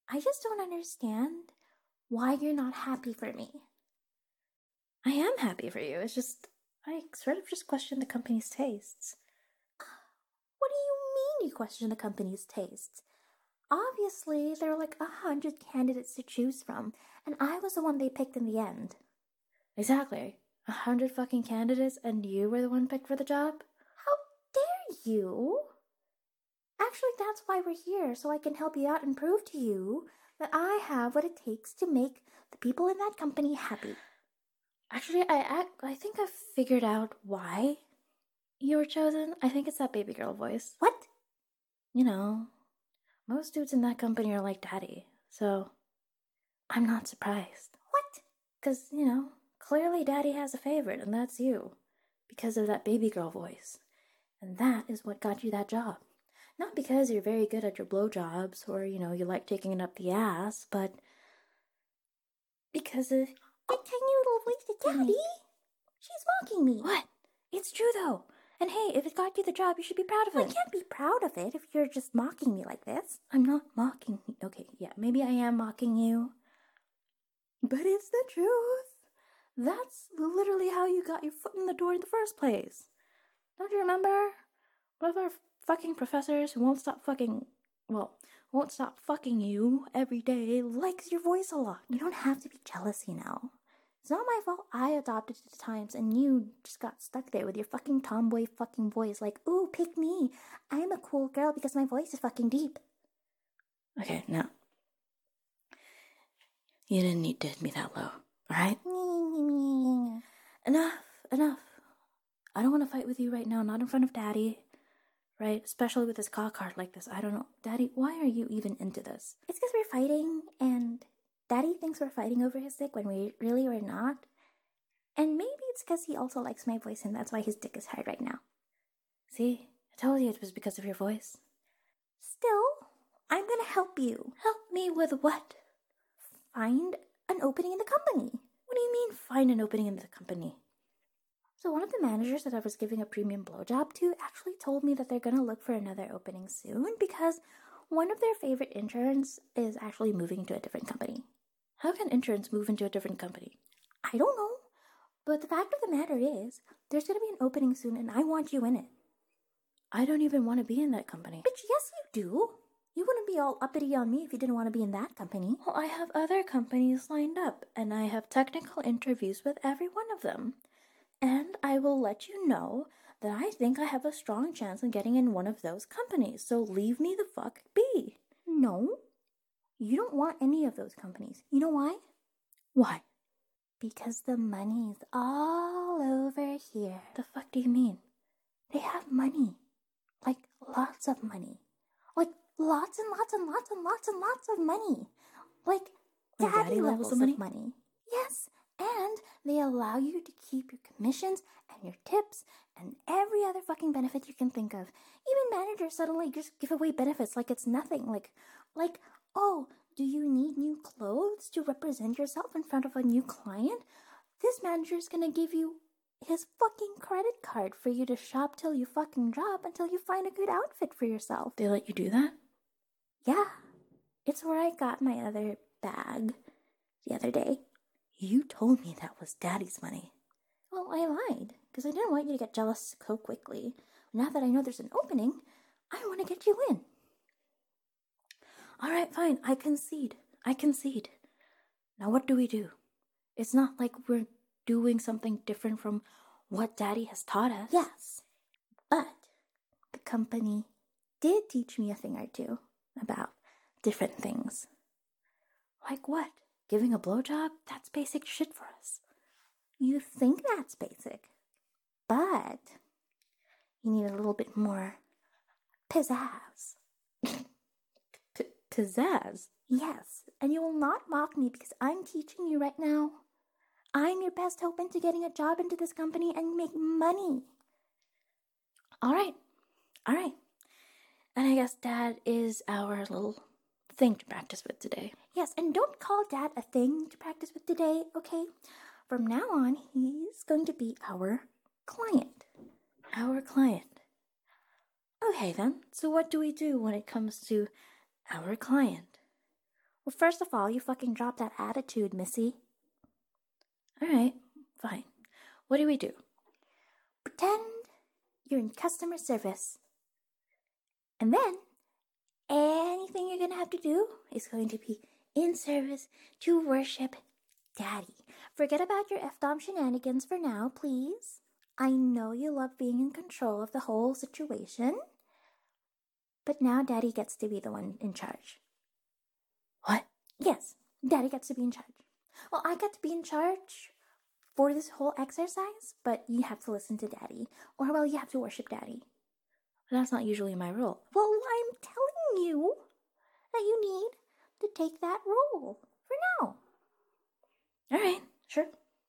I just don't understand why you're not happy for me. I am happy for you. It's just, I sort of just question the company's tastes. What do you mean you question the company's tastes? Obviously, there were like 100 candidates to choose from, and I was the one they picked in the end. Exactly. 100 fucking candidates, and you were the one picked for the job? How dare you? Actually, that's why we're here, so I can help you out and prove to you that I have what it takes to make the people in that company happy. Actually, I think I've figured out why you were chosen. I think it's that baby girl voice. What? You know, most dudes in that company are like daddy, so I'm not surprised. What? Because, clearly daddy has a favorite, and that's you. Because of that baby girl voice. And that is what got you that job. Not because you're very good at your blowjobs or, you like taking it up the ass, but because of that tiny little voice that Daddy? She's mocking me. What? It's true, though. And hey, if it got you the job, you should be proud of it. I can't be proud of it if you're just mocking me like this. I'm not mocking you. Okay, yeah, maybe I am mocking you. But it's the truth. That's literally how you got your foot in the door in the first place. Don't you remember? One of our fucking professors who won't stop fucking you every day likes your voice a lot. You don't have to be jealous, It's not my fault I adopted it at times and you just got stuck there with your fucking tomboy fucking voice like, ooh, pick me. I'm a cool girl because my voice is fucking deep. Okay, now. You didn't need to hit me that low, alright? Enough. I don't want to fight with you right now, not in front of Daddy. Right? Especially with this cock card like this. I don't know. Daddy, why are you even into this? It's because we're fighting, and Daddy thinks we're fighting over his dick when we really are not. And maybe it's because he also likes my voice, and that's why his dick is hard right now. See? I told you it was because of your voice. Still, I'm gonna help you. Help me with what? Find an opening in the company. What do you mean, find an opening in the company? So one of the managers that I was giving a premium blowjob to actually told me that they're going to look for another opening soon because one of their favorite interns is actually moving to a different company. How can interns move into a different company? I don't know. But the fact of the matter is, there's going to be an opening soon and I want you in it. I don't even want to be in that company. Bitch, yes you do. You wouldn't be all uppity on me if you didn't want to be in that company. Well, I have other companies lined up and I have technical interviews with every one of them. And I will let you know that I think I have a strong chance in getting in one of those companies, so leave me the fuck be. No, you don't want any of those companies. You know why? Why? Because the money's all over here. The fuck do you mean? They have money. Like, lots of money. Like, lots and lots and lots and lots and lots of money. Like daddy levels of money. Yes. And they allow you to keep your commissions and your tips and every other fucking benefit you can think of. Even managers suddenly just give away benefits like it's nothing. Like, oh, do you need new clothes to represent yourself in front of a new client? This manager's gonna give you his fucking credit card for you to shop till you fucking drop until you find a good outfit for yourself. They let you do that? Yeah. It's where I got my other bag the other day. You told me that was Daddy's money. Well, I lied, because I didn't want you to get jealous so quickly. Now that I know there's an opening, I want to get you in. All right, fine, I concede. Now what do we do? It's not like we're doing something different from what Daddy has taught us. Yes, but the company did teach me a thing or two about different things. Like what? Giving a blowjob? That's basic shit for us. You think that's basic, but you need a little bit more pizzazz. Pizzazz? Yes, and you will not mock me because I'm teaching you right now. I'm your best hope into getting a job into this company and make money. All right. And I guess Dad is our little thing to practice with today. Yes, and don't call Dad a thing to practice with today, okay? From now on, he's going to be our client. Our client. Okay then, so what do we do when it comes to our client? Well, first of all, you fucking drop that attitude, Missy. Alright, fine. What do we do? Pretend you're in customer service. And then, anything you're going to have to do is going to be in service to worship Daddy. Forget about your F-Dom shenanigans for now, please. I know you love being in control of the whole situation. But now Daddy gets to be the one in charge. What? Yes, Daddy gets to be in charge. Well, I get to be in charge for this whole exercise, but you have to listen to Daddy. Or, well, you have to worship Daddy. That's not usually my role. Well, I'm telling you that you need to take that role for now. Alright, sure.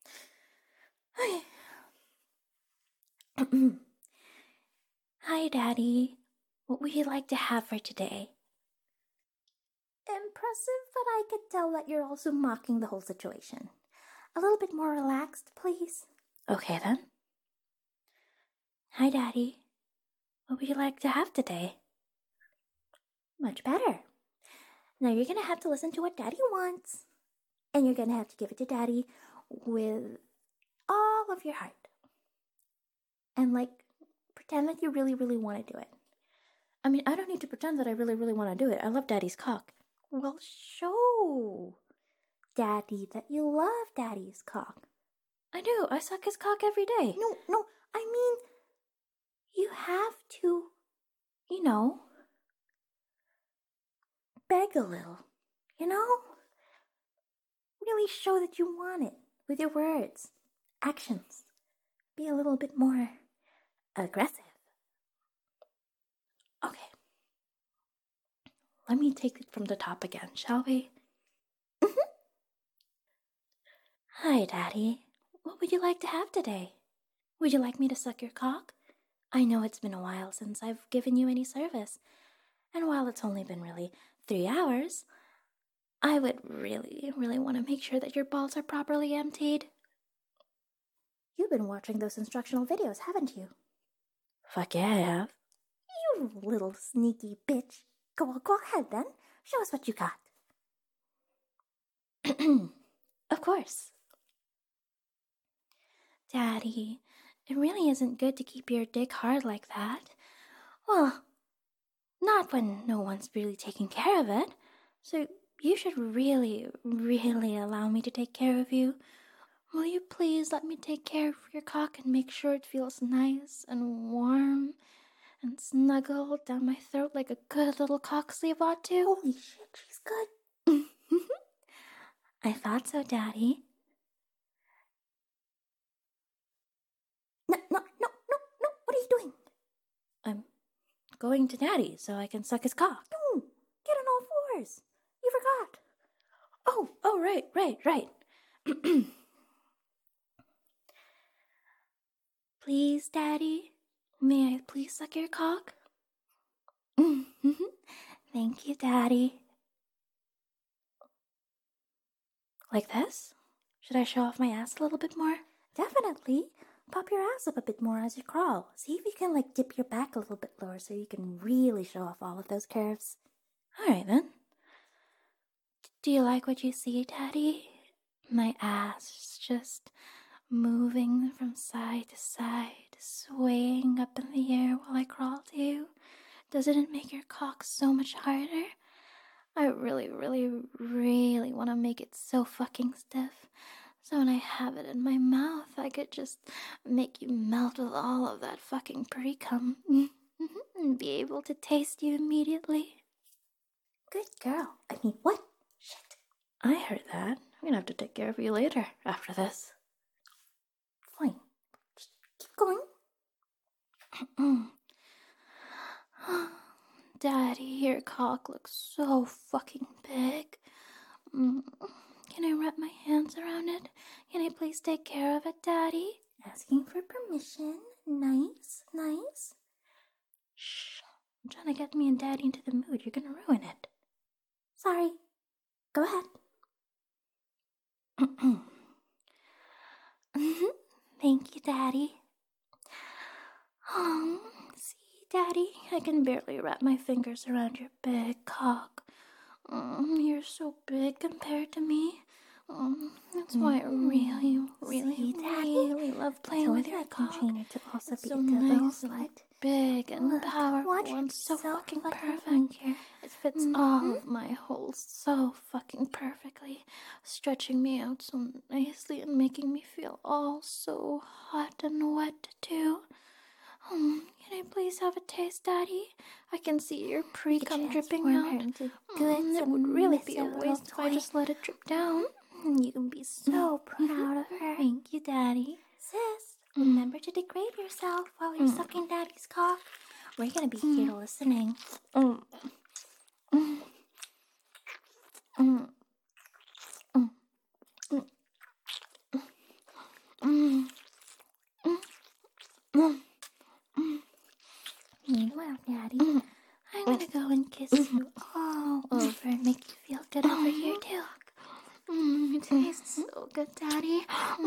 Okay. Hi, Daddy. What would you like to have for today? Impressive, but I could tell that you're also mocking the whole situation. A little bit more relaxed, please. Okay, then. Hi, Daddy. What would you like to have today? Much better. Now you're going to have to listen to what Daddy wants. And you're going to have to give it to Daddy with all of your heart. And, pretend that you really, really want to do it. I mean, I don't need to pretend that I really, really want to do it. I love Daddy's cock. Well, show Daddy that you love Daddy's cock. I do. I suck his cock every day. No. I mean, you have to, beg a little, Really show that you want it with your words, actions. Be a little bit more aggressive. Okay. Let me take it from the top again, shall we? Hi, Daddy. What would you like to have today? Would you like me to suck your cock? I know it's been a while since I've given you any service, and while it's only been really 3 hours, I would really, really want to make sure that your balls are properly emptied. You've been watching those instructional videos, haven't you? Fuck yeah, I have. You little sneaky bitch. Go ahead then. Show us what you got. Of course. Daddy, it really isn't good to keep your dick hard like that. Well, not when no one's really taking care of it. So you should really, really allow me to take care of you. Will you please let me take care of your cock and make sure it feels nice and warm and snuggle down my throat like a good little cock sleeve ought to? Holy shit, she's good. I thought so, Daddy. No, what are you doing? I'm going to Daddy so I can suck his cock. No, get on all fours. You forgot. Oh, right. Please, Daddy, may I please suck your cock? Thank you, Daddy. Like this? Should I show off my ass a little bit more? Definitely. Pop your ass up a bit more as you crawl. See if you can, dip your back a little bit lower so you can really show off all of those curves. Alright, then. Do you like what you see, Daddy? My ass just moving from side to side, swaying up in the air while I crawl to you. Doesn't it make your cock so much harder? I really, really, really want to make it so fucking stiff. So when I have it in my mouth, I could just make you melt with all of that fucking pre-cum and be able to taste you immediately. Good girl. I mean, what? Shit. I heard that. I'm gonna have to take care of you later after this. Fine. Just keep going. Daddy, your cock looks so fucking big. Can I wrap my hands around it? Can I please take care of it, Daddy? Asking for permission. Nice. Shh. I'm trying to get me and Daddy into the mood. You're gonna ruin it. Sorry. Go ahead. Thank you, Daddy. See, Daddy, I can barely wrap my fingers around your big cock. You're so big compared to me. That's why I really, really, really love playing with your cock. Train her to also It's be so a good little nice and slut. big and Look, powerful watch and so yourself fucking fucking perfect. here. It fits all of my holes so fucking perfectly, stretching me out so nicely and making me feel all so hot and wet too. Can I please have a taste, Daddy? I can see your pre-cum dripping out. It would really be a waste if I just let it drip down. You can be so proud of her. Thank you, Daddy. Sis, remember to degrade yourself while you're sucking Daddy's cock. We're gonna be here listening. Meanwhile, Daddy, I'm gonna go and kiss you all over and make you feel good over here too. It tastes so good, Daddy.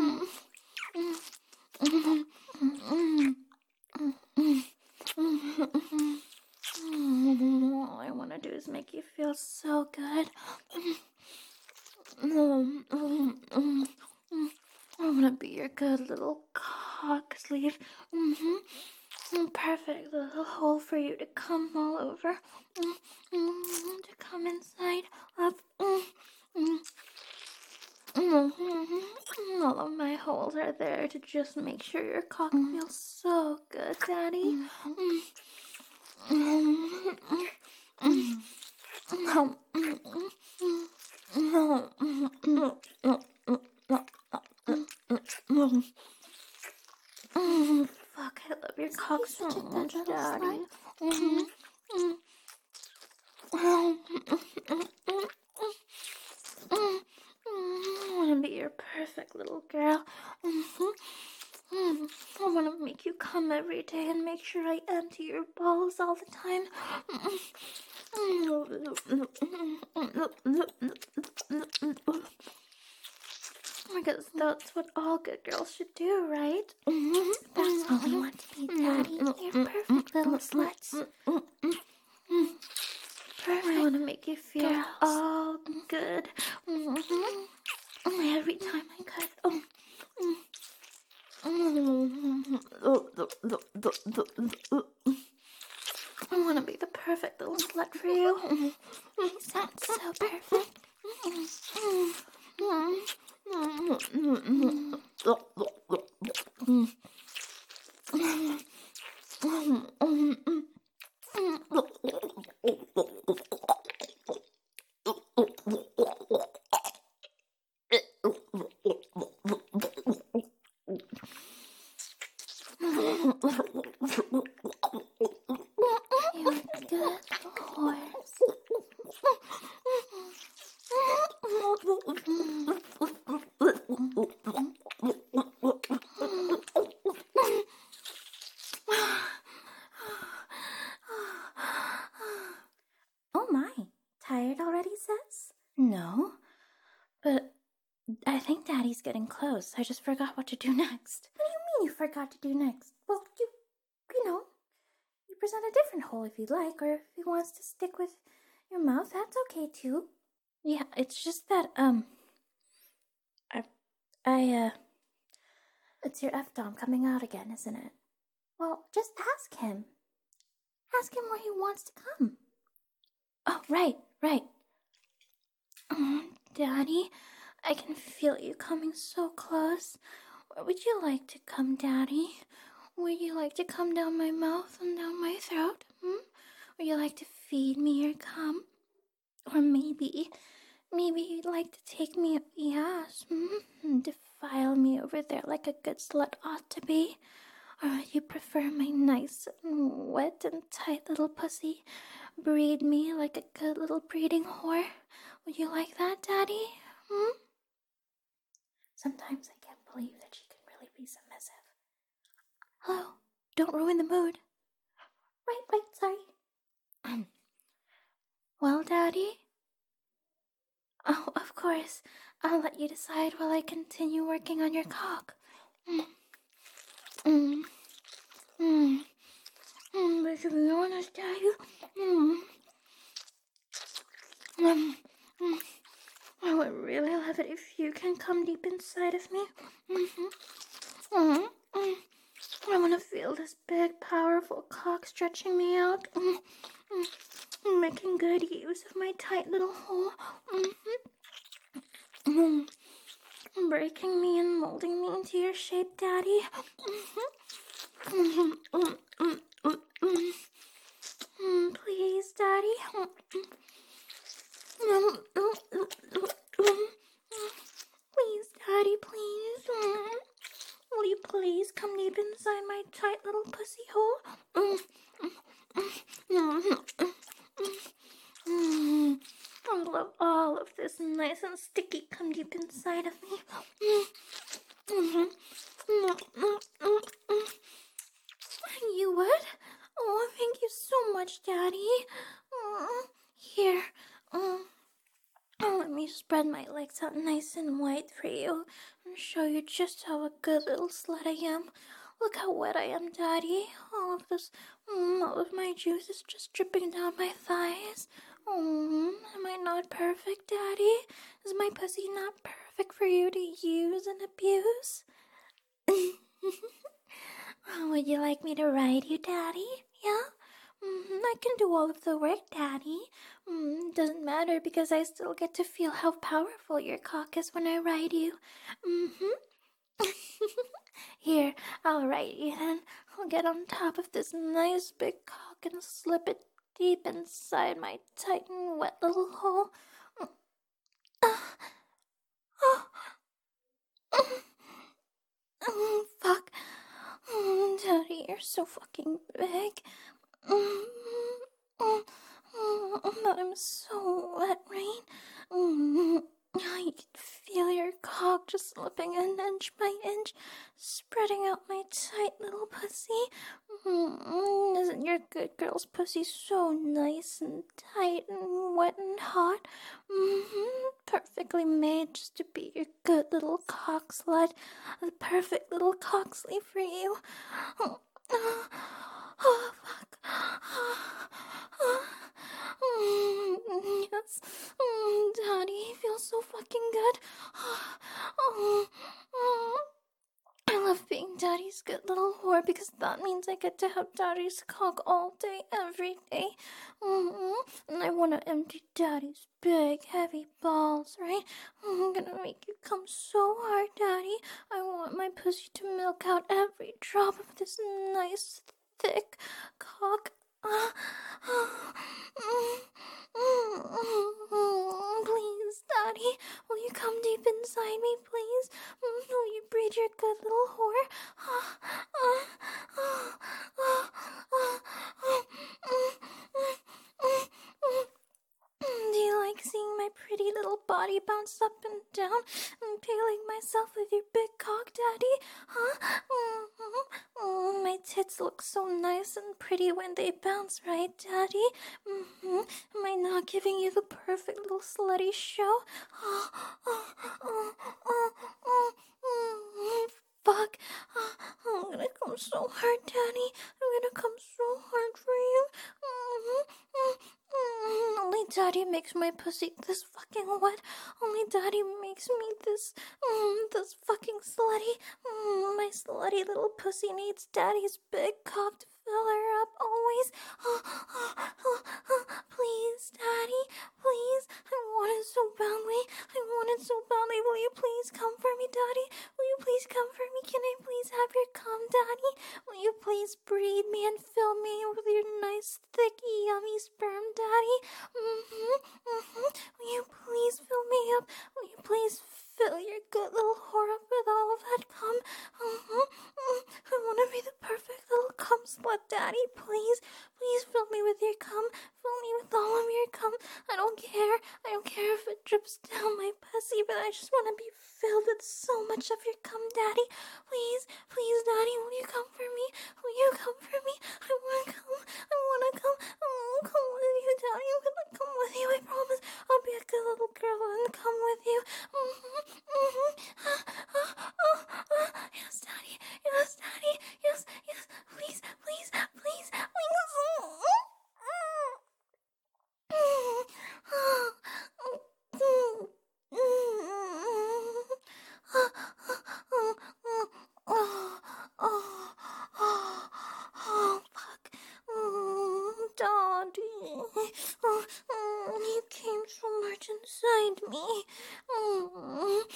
All I want to do is make you feel so good. I want to be your good little cock sleeve. Perfect little hole for you to come all over. To come inside of. All of my holes are there to just make sure your cock feels so good, Daddy. Fuck, I love your cock so much, Daddy. I want to be your perfect little girl. I want to make you come every day and make sure I empty your balls all the time. Because that's what all good girls should do, right? That's what we want to be, Daddy. You're perfect little sluts. I want to make you feel all good. Every time I cut. I want to be the perfect little slut for you. You sound so perfect. You're a good horse. Oh my, tired already, sis? No, but I think Daddy's getting close. I just forgot what to do next. What do you mean you forgot to do next? Well, you present a different hole if you'd like, or if he wants to stick with your mouth, that's okay too. Yeah, it's just that, It's your F-Dom coming out again, isn't it? Well, just ask him. Ask him where he wants to come. Oh, right. Daddy, I can feel you coming so close. Where would you like to come, Daddy? Would you like to come down my mouth and down my throat? Would you like to feed me your cum? Or maybe you'd like to take me up the ass, and defile me over there like a good slut ought to be? Or would you prefer my nice and wet and tight little pussy breed me like a good little breeding whore? Would you like that, Daddy? Sometimes I can't believe that she can really be submissive. Hello, don't ruin the mood. Right, sorry. Well, Daddy? Oh, of course. I'll let you decide while I continue working on your cock. But to be honest, Daddy, I would really love it if you can come deep inside of me. I want to feel this big, powerful cock stretching me out. Making good use of my tight little hole. Breaking me and molding me into your shape, Daddy. Please, Daddy. Please, Daddy, please. Will you please come deep inside my tight little pussy hole? I love all of this nice and sticky. Come deep inside of me. You would? Oh, thank you so much, Daddy. Here. Let me spread my legs out nice and wide for you and show you just how a good little slut I am. Look how wet I am, Daddy. All of my juice is just dripping down my thighs. Am I not perfect, Daddy? Is my pussy not perfect for you to use and abuse? Would you like me to ride you, Daddy? Yeah? I can do all of the work, Daddy. Doesn't matter because I still get to feel how powerful your cock is when I ride you. Here, I'll ride you then. I'll get on top of this nice big cock and slip it deep inside my tight and wet little hole. Fuck. Daddy, you're so fucking big. But I'm so wet, right? I can feel your cock just slipping in inch by inch, spreading out my tight little pussy. Isn't your good girl's pussy so nice and tight and wet and hot? Perfectly made just to be your good little cock slut. The perfect little cock sleeve for you. Oh, fuck. Yes. Daddy feels so fucking good. I love being Daddy's good little whore because that means I get to have Daddy's cock all day, every day. And I want to empty Daddy's big, heavy balls, right? I'm gonna make you come so hard, Daddy. I want my pussy to milk out every drop of this nice, thick cock. Please, Daddy, will you come deep inside me, please? Will you breed your good little whore? Do you like seeing my pretty little body bounce up and down, impaling myself with your big cock, Daddy? My tits look so nice and pretty when they bounce, right, Daddy? Am I not giving you the perfect little slutty show? Fuck. I'm gonna come so hard, Daddy. I'm gonna come so hard for you. Only Daddy makes my pussy this fucking wet. Only Daddy makes me this fucking slutty. My slutty little pussy needs Daddy's big cock to fill her up always. Please, Daddy, please. I want it so badly. I want it so badly. Will you please come for me, Daddy? Will you please come for me? Can I please have your cum, Daddy? Will you please breed me and fill me with your nice, thick, yummy sperm, Daddy? Will you please fill me up? Will you please fill your good little whore up with all of that cum? I want to be the perfect little cum slut, Daddy. Please, please fill me with your cum. Fill me with all of your cum. I don't care. I don't care if it drips down my pussy, but I just want to be filled with so much of your cum, Daddy. Please, please, Daddy, will you come for me? Will you come for me? I want to come. I want to come. I want to come with you, Daddy. I'm going to come with you. I promise. I'll be a good little girl and come with you. Yes, Daddy. Yes, Daddy. Yes, yes. Please, please, please, please. much inside me. Oh,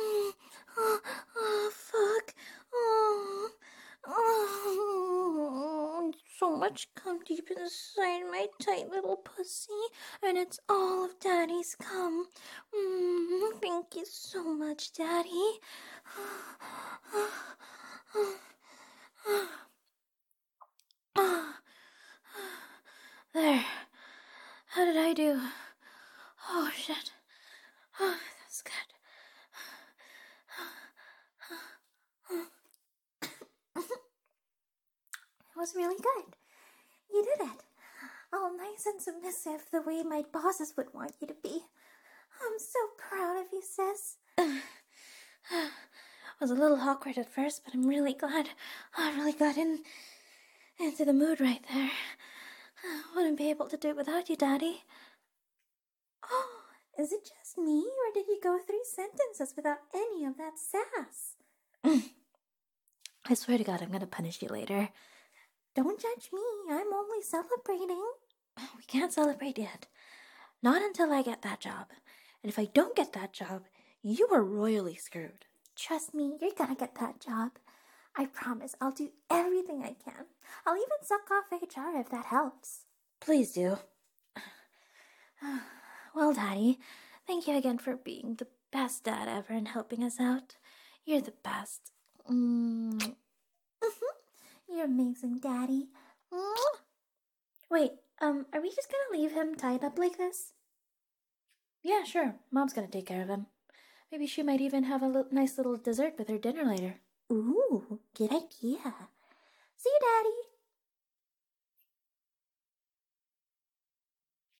fuck. So much cum deep inside my tight little pussy, and it's all of Daddy's cum. Thank you so much, Daddy. There. How did I do? Oh, shit. Oh, that's good. It was really good. You did it. All nice and submissive the way my bosses would want you to be. I'm so proud of you, sis. It was a little awkward at first, but I'm really glad I really got into the mood right there. I wouldn't be able to do it without you, Daddy. Oh, is it just me, or did you go 3 sentences without any of that sass? I swear to God, I'm gonna punish you later. Don't judge me. I'm only celebrating. We can't celebrate yet. Not until I get that job. And if I don't get that job, you are royally screwed. Trust me, you're gonna get that job. I promise I'll do everything I can. I'll even suck off HR if that helps. Please do. Well, Daddy, thank you again for being the best dad ever and helping us out. You're the best. You're amazing, Daddy. Wait, are we just gonna leave him tied up like this? Yeah, sure. Mom's gonna take care of him. Maybe she might even have a nice little dessert with her dinner later. Ooh, good idea. See you, Daddy.